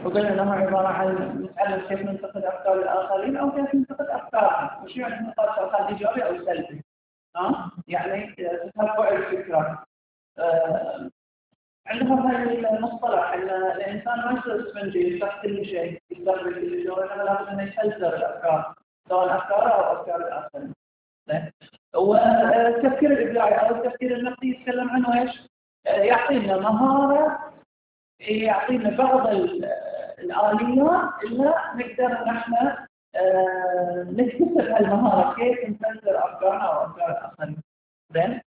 وقلنا انها عباره عن نتعلم كيف ننتقد افكار الاخرين او كيف ننتقد افكارنا، وشو يعني نقاش افكار ايجابي او سلبي. يعني تتبع الفكره. عندهم هذا المصطلح ان الانسان ما يصير اسفنجي يفتح كل شيء، يستقبل كل شيء، وانما لابد انه يفلتر الافكار سواء افكاره او افكار الاخرين. والتفكير الابداعي او التفكير النقدي يتكلم عنه ايش؟ يعطينا مهاره، يعطينا بعض الآليات اللي نقدر نحن نكتسب هالمهارة، كيف نفسر أفكارنا وأفكار الآخرين. زين؟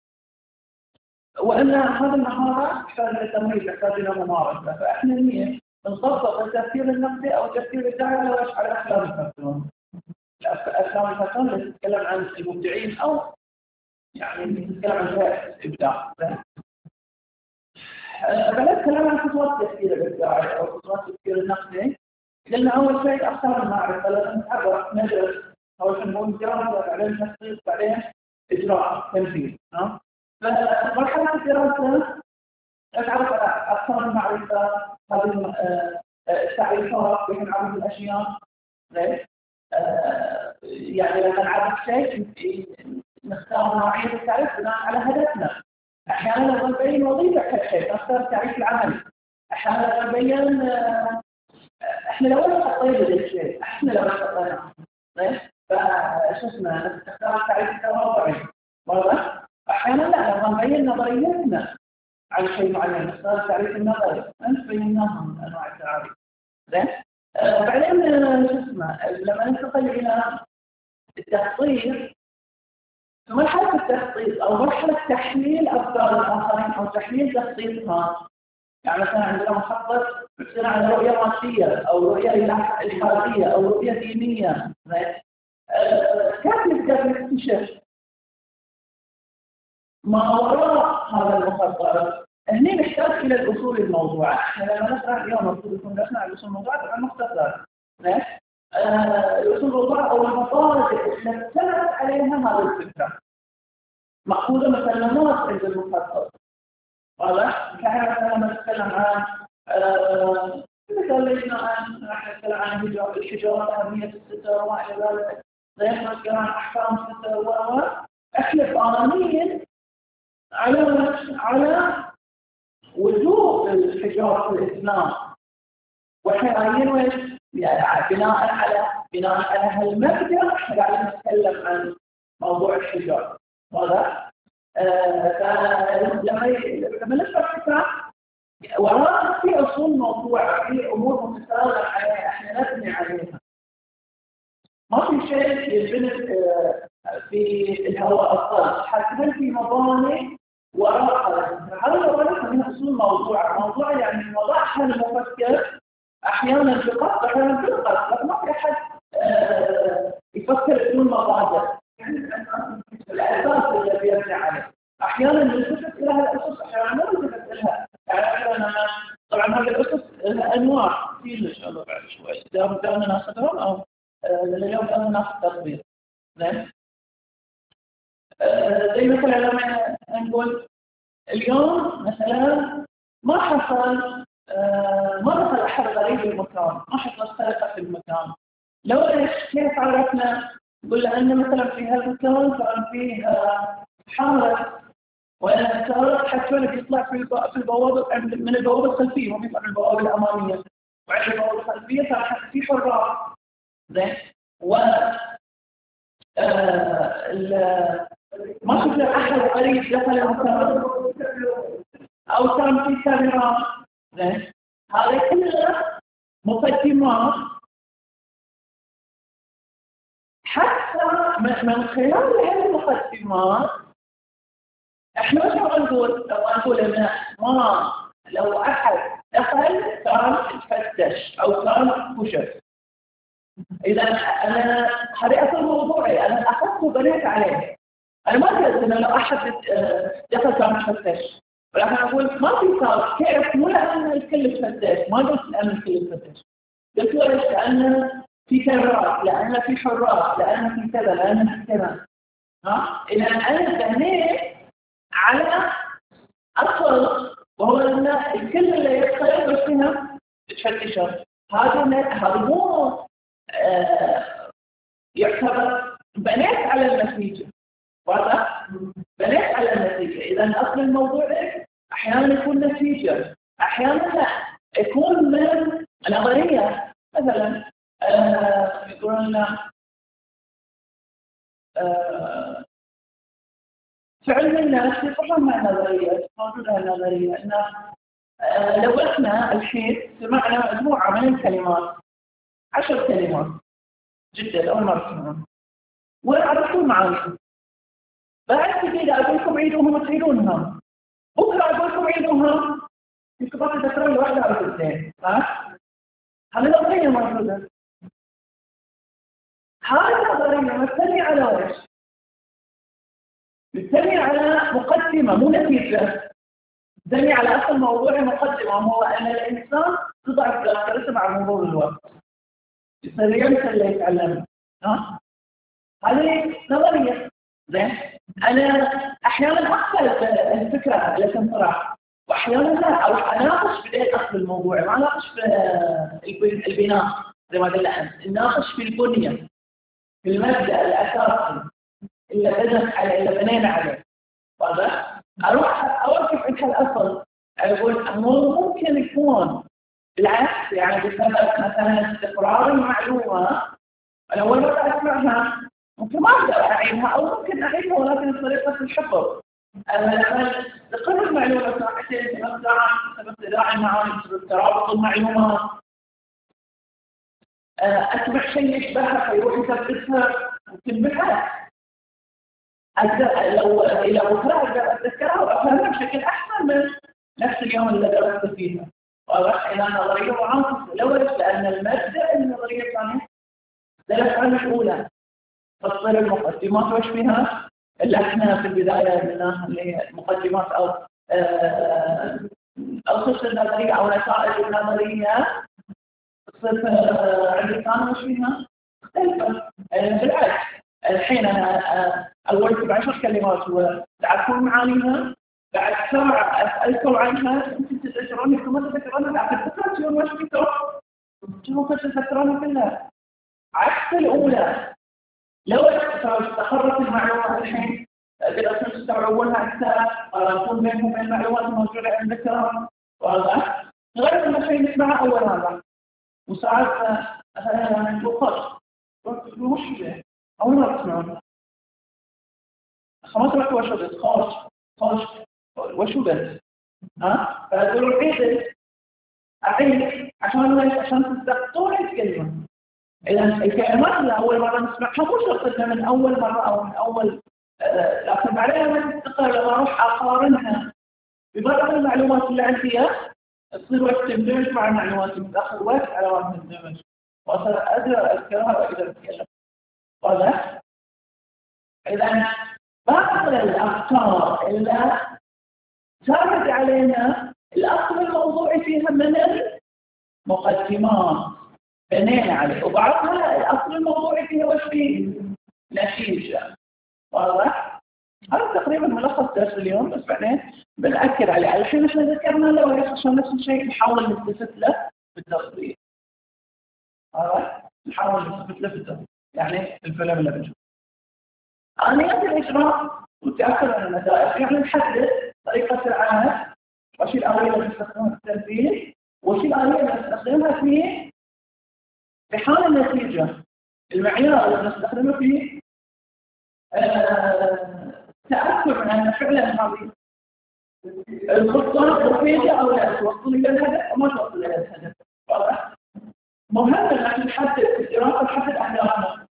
وأن هذه المهارة تحتاج إلى تمرين، تحتاج إلى ممارسة، فإحنا هي نطبق التفكير النقدي أو التفكير الابداعي على أفلام الكرتون. أفلام الكرتون اللي تتكلم عن المبدعين أو يعني تتكلم عن الإبداع. بدأت كلام عن خطوات التفكير الإبداعي أو خطوات التفكير النقدي. قلنا أول شيء أقسام المعرفة، لازم نتعرف ندرس أول شيء نقول دراسة، بعدين تخطيط، بعدين إجراء تنفيذ. فمرحلة الدراسة نتعرف على أقسام المعرفة، هذه التعريفات، كيف نعرف الأشياء. يعني لما نعرف شيء نختار نوعية التعريف بناء على هدفنا. أحيانا نبين وظيفة كشيء، نختار تعريف العمل. أحيانا نبين إحنا لو حطينا الشيء، إحنا لو حطينا، فشو اسمه نختار تعريف التواضعي. واضح؟ أحيانا لا، نبين نظريتنا عن شيء معين، نختار تعريف النظري. أنت بيناهم أنواع التعريف. زين؟ بعدين شو اسمه لما ننتقل إلى التخطيط، في مرحلة التخطيط أو مرحلة تحليل أفكار الآخرين أو تحليل تخطيطها، يعني مثلا عندنا مخطط يصير على رؤية مادية أو رؤية إلحادية أو رؤية دينية، كيف نقدر نكتشف ما وراء هذا المخطط؟ هنا نحتاج إلى الأصول الموضوعة. احنا لما نشرح اليوم المفروض يكون نشرح الأصول الموضوعة طبعا مختصر. الأصول الموضوعة أو المصادر اللي ابتنت عليها هذه الفكرة مأخوذة مسلمات عند المخطط. واضح؟ فاحنا مثلا لما نتكلم عن راح نتكلم عن الحجارات، أهمية الستر وما إلى ذلك، زي ما نتكلم عن أحكام الستر احنا قانونيا على وجوب الحجاب في الإسلام، واحنا قايلين ويش؟ يعني بناء على هالمبدأ احنا قاعدين نتكلم عن موضوع الحجاب. واضح؟ لما نشرح كتاب وراء في أصول موضوع، في أمور متسارع عليها احنا نبني عليها. ما في شيء ينبني في الهواء الطلق، حتى في مباني وراء هذا المباني خلينا أصول موضوع يعني وضعها المفكر أحيانا بقصد أحيانا بالقصد، لكن ما في أحد يفكر بدون مبادئ. الأساس الذي يبني عليه أحيانا نلتفت إلى الأسس، أحيانا ما نلتفت لها. يعني طبعا هذه الأسس لها أنواع كثير إن شاء الله بعد شوي إذا بدأنا ناخذهم أو اليوم بدأنا ناخذ تطبيق. زين؟ زي مثلا لما نقول اليوم مثلا ما حصل أحد غريب المكان، ما حصل سرقة في المكان. لو كيف عرفنا؟ نقول لأن مثلا في هالمكان كان فيه حارس، وأن السارق حتى يطلع في البوابة من البوابة الخلفية، ما بيطلع من البوابة الأمامية، وعند البوابة الخلفية كان في حراس. زين؟ ما شفنا أحد غريب دخل المكان أو كان في كاميرات. زين؟ هذا كله مقدمات حتى من خلال هذه المقدمات احنا مش نقول ان ما لو احد دخل كان يتفتش او كان كشف. اذا انا هذه اصل موضوعي، انا اخذت وبنيت عليه. انا ما قلت انه لو احد دخل كان يتفتش، ولكن اقول ما في صار كيف، مو لان الكل يتفتش، ما قلت لان الكل يتفتش، قلت ليش؟ لان في كاميرات، لان في حراس، لان في كذا، لان في كذا. اذا انا بنيت على أصل، وهو أن الكل اللي يدخل فيها تفتشر هذا مو يعتبر بنيت على النتيجة. واضح؟ بنيت على النتيجة. إذا أصل الموضوع أحيانا يكون نتيجة، أحيانا لا يكون من نظرية. مثلا يقولون لنا في علم النفس يفرقون مع النظرية، موجودة النظرية إن لو إحنا الحين سمعنا مجموعة من الكلمات 10 كلمات جدا أول مرة تسمعون وعرفتوا معانيهم، بعد كده أقول لكم عيدوهم وتعيدونها، بكرة أقول لكم عيدوها يمكن بس تذكرون واحدة أو اثنين. هذه نظرية موجودة. هذه النظرية مبتنية على وش؟ مبتنية على مقدمة مو نتيجة. مبتنية على أصل موضوع مقدمة، هو أن الإنسان تضعف ذاكرته مع مرور الوقت. يصير ينسى اللي يتعلمه. هذه نظرية. زين؟ أنا أحيانا أقبل الفكرة اللي تنطرح وأحيانا لا، أو أناقش بداية أصل الموضوع، ما أناقش في البناء زي ما قلنا أنت، نناقش في البنية، في المبدأ الأساسي اللي بنينا عليه. واضح؟ أروح أوقف عند الأصل، أقول ممكن يكون بالعكس، يعني بسبب مثلا استقرار المعلومة أنا أول مرة أسمعها ممكن ما أقدر أعيدها، أو ممكن أعيدها ولكن بطريقة الحفظ. لما تقر المعلومة ساعتين ثلاث ساعات بسبب ابتداع المعاني، بسبب ترابط المعلومات، أسمع شيء يشبهها فيروح يثبتها، ممكن بالعكس لو إلى بكرة أقدر أتذكرها وأفهمها بشكل أحسن من نفس اليوم اللي درست فيها. واضح؟ إلى نظرية معاصرة. لأن المبدأ النظرية الثانية اختلف عن الأولى. تصير المقدمات وش فيها؟ اللي احنا في البداية قلناها اللي هي المقدمات أو أسس النظرية أو نتائج النظرية. تصير عند الثاني وش فيها؟ مختلفة. بالعكس الحين أنا أولت ب10 كلمات وتعرفون معانيها، بعد ساعة أسألكم عنها أنتم تتذكرون أنتم ما تتذكرون، بعد تذكرون وش فيكم؟ أنتم تتذكرون كلها. عكس الأولى، لو استقرت المعلومات الحين تقدرون تستوعبونها أكثر، قارنتم بينهم وبين المعلومات الموجودة عندكم. واضح؟ غير لما شيء نسمعه أول مرة وساعات نقول وش به؟ أول مرة تسمعون خلاص رحت وشو بس خارج وشو بس فأقولوا أعيد عشان تستقطون الكلمة. إذا الكلمات اللي أول مرة نسمعها مو شرط من أول مرة أو من أول لكن بعدين لما تستقر لما أروح أقارنها ببعض المعلومات اللي عندي تصير وقت تندمج مع المعلومات اللي تأخذ وقت على ما تندمج وأصير أقدر أذكرها وأقدر أتكلم. واضح؟ إذا بعض الأفكار اللي تعرض علينا الأصل الموضوعي فيها من المقدمات بنينا عليه، وبعضها الأصل الموضوعي فيها وش فيه؟ نتيجة. واضح؟ هذا تقريبا ملخص درس اليوم، بس بعدين بنأكد عليه. الحين احنا ذكرنا له عشان نفس الشيء نحاول نلتفت له بالتفصيل. واضح؟ نحاول نلتفت له بالتفصيل، يعني الفيلم اللي بنشوفه. آليات الإجراء وتأكد على النتائج، يعني نحدد طريقة العمل، وش الآلية اللي نستخدمها في التنفيذ، وش الآلية اللي نستخدمها في حال النتيجة. المعيار اللي نستخدمه فيه تأكد من أن فعلا هذه الخطة مفيدة أو لا توصل إلى الهدف أو ما توصل إلى الهدف. واضح؟ مهم أنك نحدد الدراسة نحدد أهدافنا.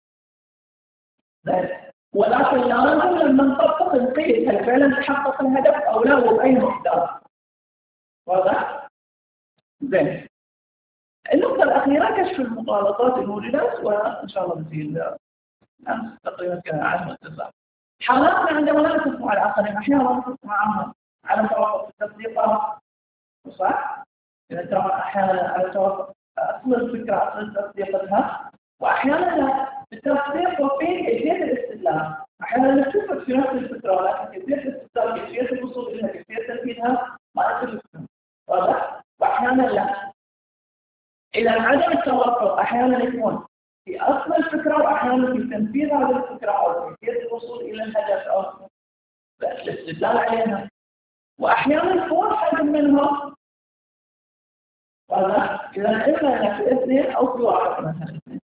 ولكن لازم لما نطبق نقيس هل فعلا تحقق الهدف أو لا وبأي مقدار. واضح؟ زين. النقطة الأخيرة كشف المغالطات الموجودة، وإن شاء الله بزيد أمس تقريبا كعدم التسامح. حالاتنا عندما لا نتفق مع الآخرين أحيانا لا نتفق معهم على توافق في التصديقات، صح؟ إذا ترى أحيانا على توافق أصل الفكرة أصل تصديقتها، وأحيانا لا التصديق وفي كيفية الاستدلال. أحيانا نتفق في نفس الفكرة ولكن كيفية الاستدلال كيفية الوصول إليها كيفية تنفيذها ما نتفق. واضح؟ وأحيانا لا. إذا عدم التوافق أحيانا يكون في أصل الفكرة، وأحيانا في تنفيذ هذه الفكرة أو كيفية الوصول إلى الهدف أو الاستدلال عليها، وأحيانا يكون واحد منهم إذا إما في اثنين أو في واحد مثلا.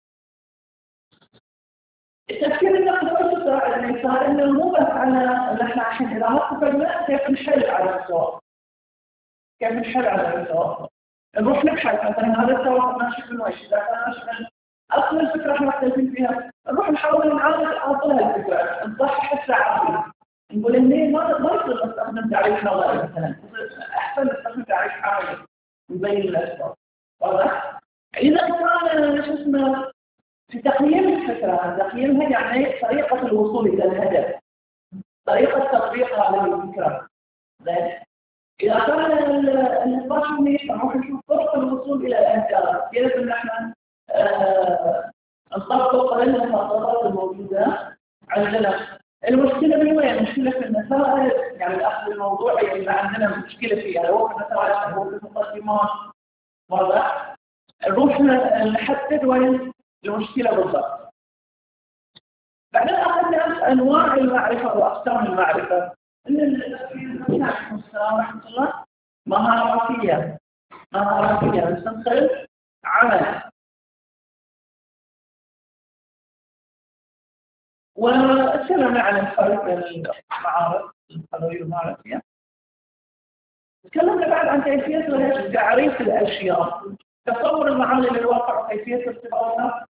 التفكير النقدي يعني صار إنه مو بس على إن إحنا الحين إذا ما اتفقنا كيف نحل على التوافق، كيف نحل على التوافق، نروح نبحث مثلا هذا التوافق ماشي من وجه، إذا كان ماشي من أصل الفكرة إحنا مختلفين فيها، نروح نحاول نعالج أصلها الفكرة، نصحح التعامل، نقول إني ما يصير نستخدم تعريف نظري مثلا، أحسن نستخدم تعريف عملي نبين الأسباب. واضح؟ إذا كان شو اسمه في تقييم الفكرة، تقييمها يعني طريقة الوصول إلى الهدف، طريقة تطبيق هذه الفكرة. زين؟ إذا كان النقاش منيح راح نشوف طرق الوصول إلى الأهداف، كيف إن إحنا نطبق المخططات الموجودة عندنا. المشكلة من وين؟ المشكلة في المسائل، يعني الأخذ الموضوعي اللي عندنا مشكلة فيها، هو في المسائل هو في المقدمات. واضح؟ نروح نحدد وين المشكلة بالضبط. بعدين أخذنا أنواع المعرفة وأقسام المعرفة. السلام ورحمة الله. مهاراتية نستنقل عمل، وتكلمنا عن الفرق بين المعارف القضوية والمهاراتية. تكلمنا بعد عن كيفية تعريف الأشياء، تصور المعاني للواقع وكيفية ارتباطها.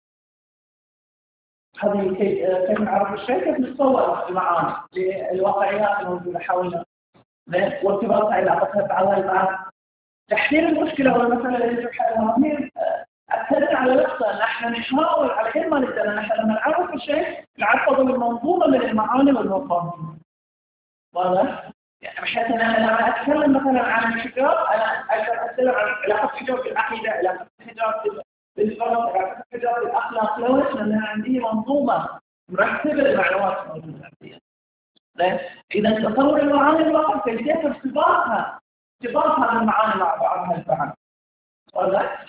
هذه كيف نعرف الشيء، كيف نتصور المعاني للواقعيات الموجودة حولنا وارتباطها علاقتها بعضها البعض. تحليل المشكلة والمسألة اللي يجب حلها هي أكدنا على نقطة أن احنا نحاول على كل ما نقدر أن احنا لما نعرف الشيء نعرفه من منظومة من المعاني والمفاهيم. واضح؟ يعني بحيث أن أنا لما أتكلم مثلا عن الحجاب أنا أقدر أتكلم عن علاقة الحجاب بالعقيدة، علاقة الحجاب بالفرق، علاقة الحجاب بالأخلاق، ليش؟ لأن عندي منظومة مرتبة للمعلومات الموجودة عندي. إذا تصور المعاني الواقع كيفية ارتباطها بالمعاني مع بعضها البعض. واضح؟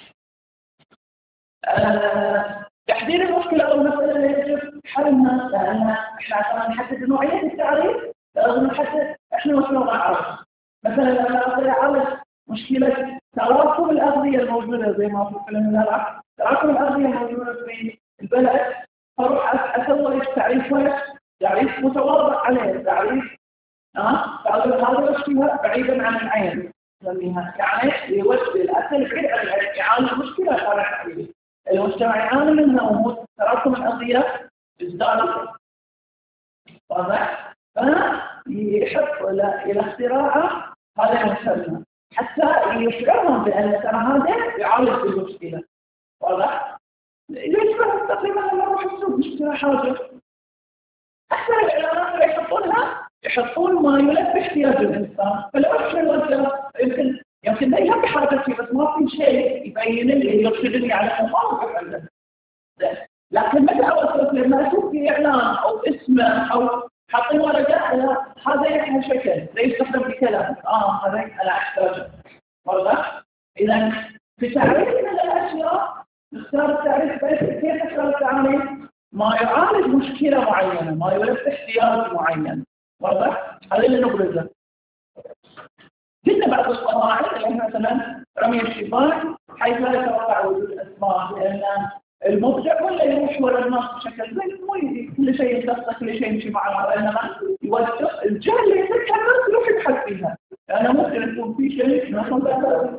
تحديد المشكلة أو المسألة اللي يجب حلها، لأن إحنا عشان نحدد نوعية التعريف لازم نحدد إحنا وش نوع نعرف. مثلا لما أبغى أعرف مشكلة تراكم الأغذية الموجودة زي ما في فيلم الهلع، تراكم الأغذية الموجودة في البلد، أروح أسوي تعريف متواضع عليه، تعريف هذا المشكلة بعيدا عن العين، نسميها يعني يوجه الأكل بعيد عن العين، يعالج المشكلة خارج المجتمع يعاني منها، وهو تراكم الأغذية ازداد. واضح؟ فيحط إلى اختراعه هذا المسمى حتى يشعرهم بأن ترى هذا يعالج المشكلة. واضح؟ يشبه تقريبا لما نروح السوق نشتري حاجة، أكثر الإعلانات اللي يحطون ما يلبي احتياج الإنسان، فالأكثر يمكن لا يلبي حاجتي بس ما في شيء يبين لي يرشدني على الموقف عنده. لكن متى أوصل لما أشوف في إعلان أو اسمه أو حاطين ورقة هذا يحمل شكل لا يستخدم بكلام هذا أنا أحتاجه. واضح؟ إذا في تعريفنا للأشياء نختار التعريف كيف نختار التعريف؟ ما يعالج مشكلة معينة، ما يلبي احتياج معين. واضح؟ هذا اللي نبرزه. قلنا بعض القواعد اللي مثلا رمي الشباك حيث لا يتوقع وجود اسماء، لان المبدع ولا يروح ورا الناس بشكل مو كل شيء يخصص، كل شيء يمشي معه، وانما يوجه الجهه اللي يمسكها الناس يروح يبحث فيها، لانه ممكن يكون في شيء مثلا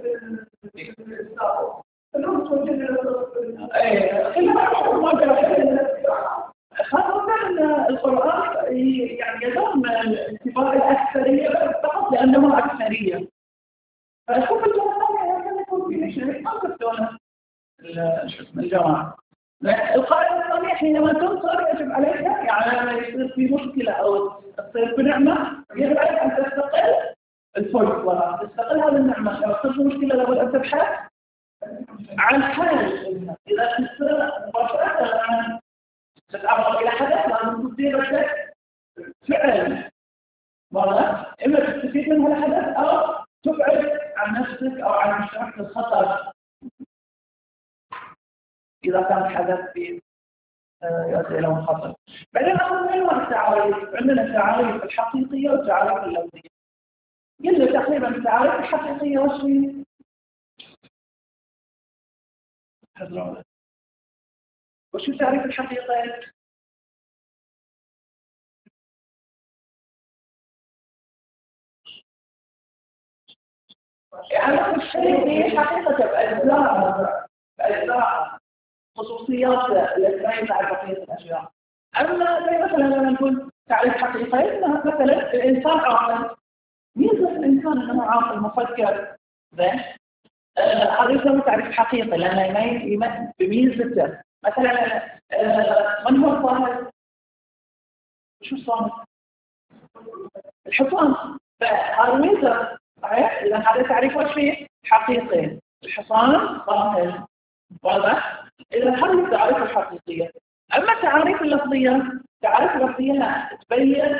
خاصة القرآن يعني يضم الاتباع الأكثرية فقط لأنه أكثرية. فشوف الجماعة كان يكون في شيء ما كتبونه الجماعة. القاعدة الثانية حينما تنصر يجب عليك يعني لما يصير في مشكلة أو تصير بنعمة يجب عليك أن تستقل الفرصة، تستقل هذه النعمة. لو تصير في مشكلة لابد أن تبحث عن حل. إذا تصير مباشرة لما تتعرض إلى حدث لازم تصير لك فعل مرة، إما تستفيد من هذا الحدث أو تبعد عن نفسك أو عن مشاركة الخطر. إذا كان حدث في يؤدي إلى مخاطر. بعدين ناخذ أنواع التعاريف، عندنا التعاريف الحقيقية والتعاريف اللفظية. قلنا تقريبا التعاريف الحقيقية وش هي؟ وش التعريف الحقيقي؟ يعني الشيء هي حقيقة بأجزاء خصوصيات الأسماء مع بقية الأشياء. أما زي مثلا لما نقول تعريف حقيقي مثلا الإنسان عاقل، ميزة الإنسان أنه عاقل مفكر زين، هذا يسمى تعريف حقيقي لأنه يمثل بميزته. مثلا من هو الصامت؟ شو الصامت؟ الحصان. فهذا ميزة صحيح؟ إذا هذا تعريف وش فيه؟ حقيقي. الحصان صامت. واضح؟ إذا هذه التعاريف الحقيقية. أما التعاريف اللفظية، التعاريف اللفظية لا تبين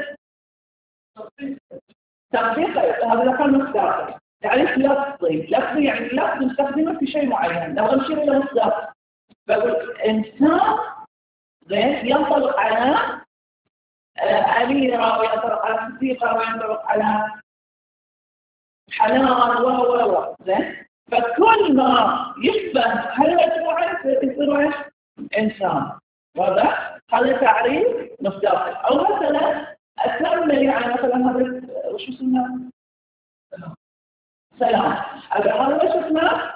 تطبيق هذا كان مصداقي. تعريف لفظي يعني اللفظ نستخدمه في شيء معين. لو نشير إلى مصداق بقول إنسان زين ينطلق على أميرة وينطلق على صديقة وينطلق على حنان زين. فكل ما يشبه هالمجموعة يصير إنسان. واضح؟ هذا تعريف مصداقي. أو مثلا أكمل يعني مثلا هذا وش اسمه؟ سلام. هذا وش اسمه؟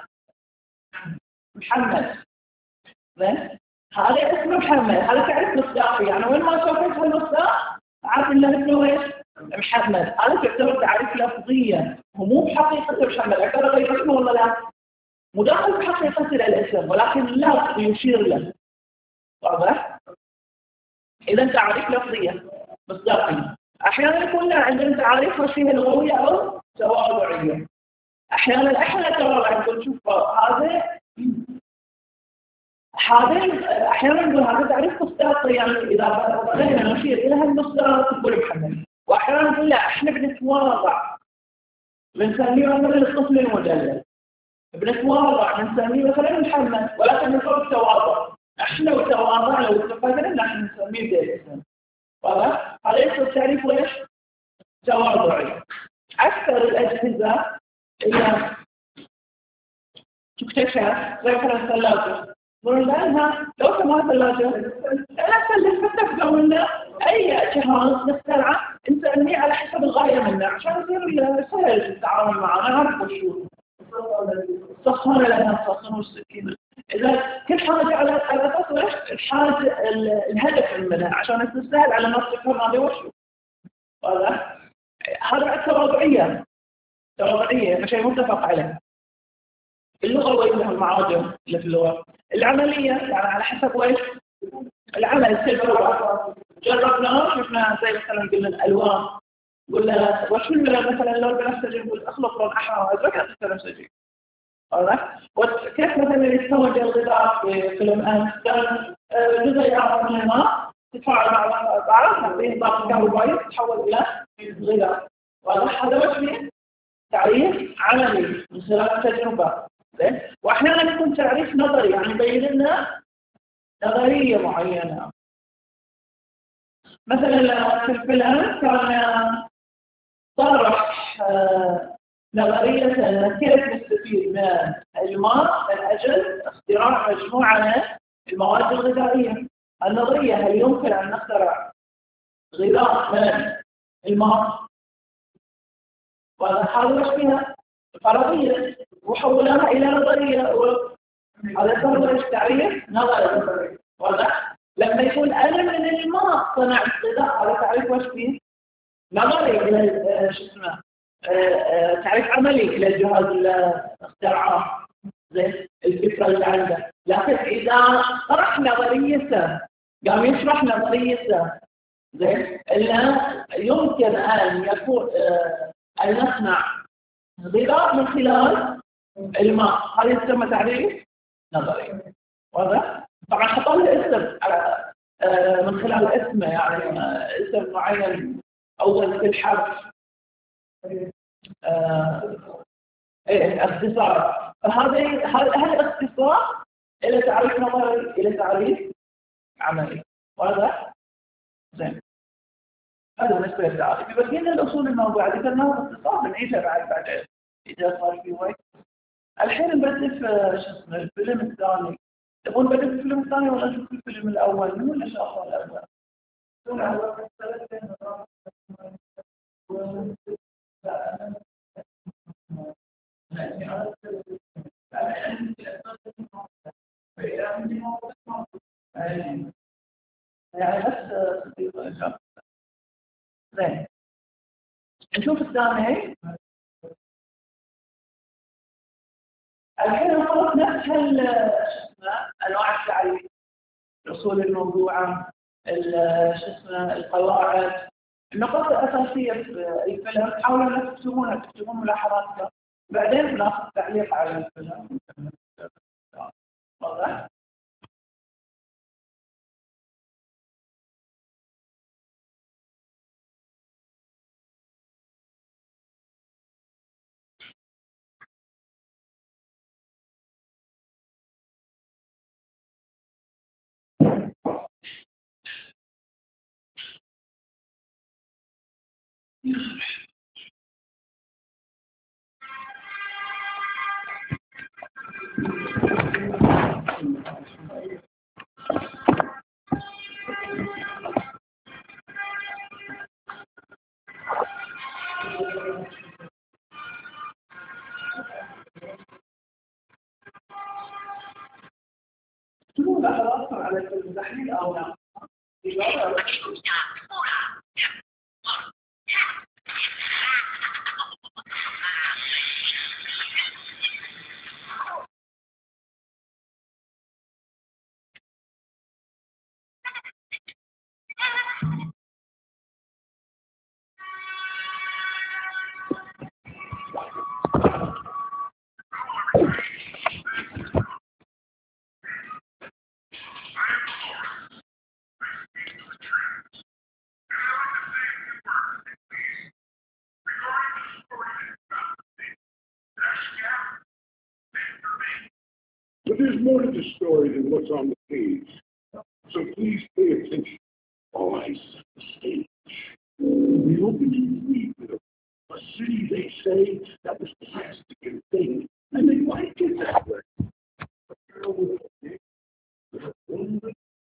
محمد. زين؟ هذا اسمه محمد. هذا تعريف مصداقي يعني وين ما شافت هالمصداق عارف إنه اسمه إيش؟ محمد. هذا تعتبر تعريف لفظيا ومو بحقيقة محمد. أكثر غير اسمه ولا لا؟ مداخل بحقيقة الاسم ولكن لا يشير له. واضح؟ إذا تعريف لفظية مصداقية. أحيانا يكون عندنا تعاريف وشيء لغوية أو تواضعية. أحيانا إحنا ترى نقول شوف هذا أحيانا نقول هذا تعريف مصداقي يعني إذا بدأنا نشير إلى هالمصداق تقول محمد. وأحيانا نقول لا إحنا بنتواضع بنسميه مثلا الطفل المدلل. بنتواضع بنسميه مثلا محمد ولكن نقول التواضع. إحنا وتواضع لو اتفقنا نحن نسميه بالاسم. واضح؟ هذا يصير تعريف ليش؟ تواضعي. أكثر الأجهزة اللي تكتشف زي مثلا الثلاجة. نقول لها لو سمعت الثلاجة لا تلفتك قولنا أي جهاز نخترعه نسميه على حسب الغاية منه عشان يصير سهل التعامل معه. نعرف وشو سخر لها السخن والسكينة. إذا كل حاجة على أساس الحاجة الهدف منها عشان تسهل على نفسك هذا وشو. هذا التواضعية مش متفق عليه. اللغة وإنها المعاجم اللي في اللغة. العملية يعني على حسب وإيش العمل التجربة. جربناه شفنا زي مثلا قلنا الألوان قلنا وش مثلا اللون بنفسجي نقول أخلق لون أحمر وأزرق بنفسجي. وكيف مثلا يتزوج الغذاء في الأمس كان جزيئات من الماء تتفاعل مع بعض تعطيه ضغط كهربائي تتحول إلى غذاء. هذا وش تعريف عملي من خلال التجربة. وأحيانا يكون تعريف نظري يعني يبين لنا نظرية معينة. مثلا في الفيلم كان طرح نظرية أن كيف نستفيد من الماء من أجل اختراع مجموعة من المواد الغذائية. النظرية هل يمكن أن نخترع غذاء من الماء؟ وهذا وش فيها؟ فرضية وحولناها إلى نظرية. هذا صار تعريف نظري. واضح؟ لما يكون أنا من الماء صنعت غذاء هذا تعريف وش فيه؟ نظري إلى شو اسمه تعريف عملي إلى الجهاز اللي اخترعه زين الفكرة اللي عنده. لكن إذا طرح نظريته قام يشرح نظريته زين إلا يمكن أن يكون أن نصنع غذاء من خلال الماء. هذا يسمى تعريف نظري. واضح؟ طبعا حطوا له اسم على من خلال اسمه يعني اسم معين أول في الحرف اختصار. هذا الاختصار إلى تعريف نظري إلى تعريف عملي. واضح؟ زين. هذا بالنسبة للتعريف. يبقى لنا الأصول الموضوعة ذكرناها باختصار بنعيدها بعد إذا صار في وقت. الحين نبدأ في شو اسمه الفيلم الثاني. تبون نبدأ في الفيلم الثاني ولا نشوف الفيلم الأول؟ من ولا شاف الأول؟ يعني بس زين. نشوف الثاني. الحين نخلص نفس انواع التعريف، الاصول الموضوعه، شو اسمه القواعد، النقاط الاساسيه في الفيلم. حاولوا انكم تكتبون ملاحظاتكم، بعدين بناخذ تعليق على الفيلم. واضح؟ اكتبوا ملاحظاتكم على الفيلم تحليل او لا. But there's more to the story than what's on the page. So please pay attention. All I set the stage. We opened in Louisville, a city they say that was plastic and thin, and they liked it that way. A girl with a dick, with a woman with